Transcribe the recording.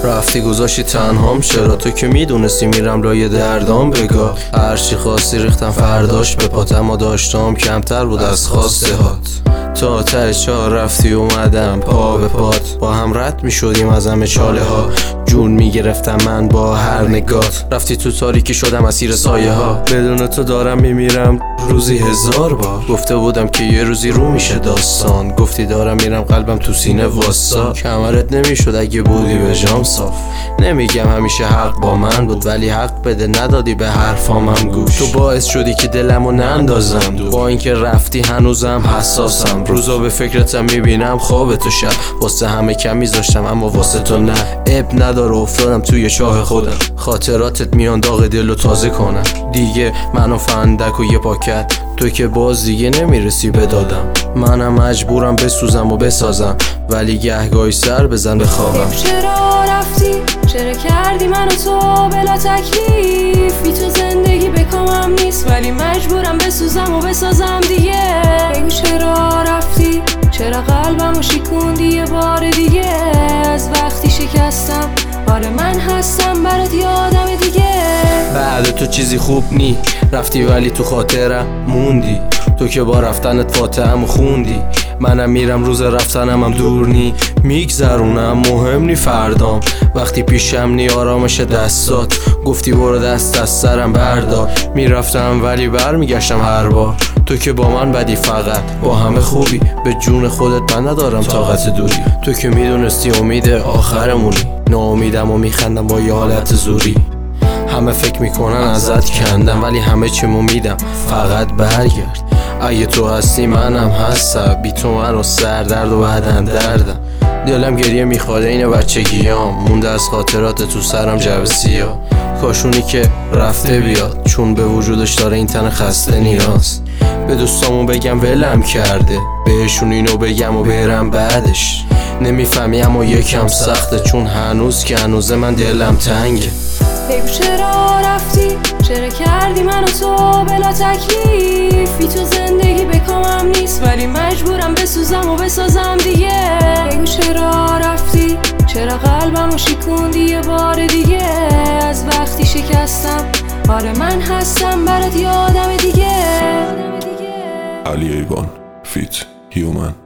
رفتی گذاشتی تنهام، چرا تو که میدونستی میرم لای دردام. بگاه هرچی خواستی ریختم فرداش به پات، اما داشتم کمتر بود از خواسته هات. تا ته چاه رفتی اومدم پا به پات، با هم رد میشدیم از همه چاله ها. جون میگرفتم من با هر نگات، رفتی تو تاریکی شدم اسیر سایه ها. بدون تو دارم میمیرم روزی 1000 بار. گفته بودم که یه روزی رو میشه داستان، گفتی دارم میرم قلبم تو سینه واسا. کمرت نمیشد اگه بودی به جام صاف. نمیگم همیشه حق با من بود، ولی حق بده ندادی به حرفامم گوش. تو باعث شدی که دلمو نندازم دور، با اینکه رفتی هنوزم حساسم. روزا به فکرتم میبینم خواب تو شب، واسه همه کم میذاشتم اما واسه تو نه. اب نداره افتادم توی چاه خودم، خاطراتت میان داغ دلو تازه کنم. دیگه منو فندک و یه پاکت، تو که باز دیگه نمیرسی بدادم. منم مجبورم بسوزم و بسازم، ولی گهگاهی سر بزن به خوابم. چرا رفتی؟ چرا کردی منو تو بلا تکلیف؟ بی تو زندگی به کامم نیست، ولی مجبورم بسوزم و بسازم دیگه. بگو چرا رفتی؟ چرا قلبمو شکوندی یه بار دیگه؟ از وقتی شکستم آره من هستم برات یادم دیگه. بعد تو چیزی خوب نی، رفتی ولی تو خاطرم موندی. تو که با رفتنت فاتحه‌مو خوندی، منم میرم روز رفتنم هم دور نی. میگذرونم مهم نی فردام، وقتی پیشم نی آرامش دستات. گفتی برو دست از سرم بردار، میرفتم ولی برمیگشتم هر بار. تو که با من بدی فقط با همه خوبی، به جون خودت من ندارم طاقت دوری. تو که میدونستی امید آخرمونی، ناامیدم و میخندم با یه حالت زوری. همه فکر میکنن ازت کندم، ولی همه چیمو میدم فقط برگرد. اگه تو هستی منم هستم، بی تو منو سردرد و بدن دردم. دلم گریه میخواد این بچگیام، مونده از خاطرات تو سرم جو سیاه. کاشونی که رفته بیاد، چون به وجودش داره این تن خسته نیاز. به دوستامو بگم ولم کرده، بهشون اینو بگم و برم بعدش. نمیفهمی اما یکم سخته، چون هنوز که هنوزه من دلم تنگه. بگو چرا رفتی؟ چرا کردی منو تو بلا تکلیف؟ بی تو زندگی به کامم نیست، ولی مجبورم بسوزم و بسازم دیگه. بگو چرا رفتی؟ چرا قلبمو شکوندی یه بار دیگه؟ از وقتی شکستم آره من هستم برات یادم دیگه. علی ایوان فیت هیومن.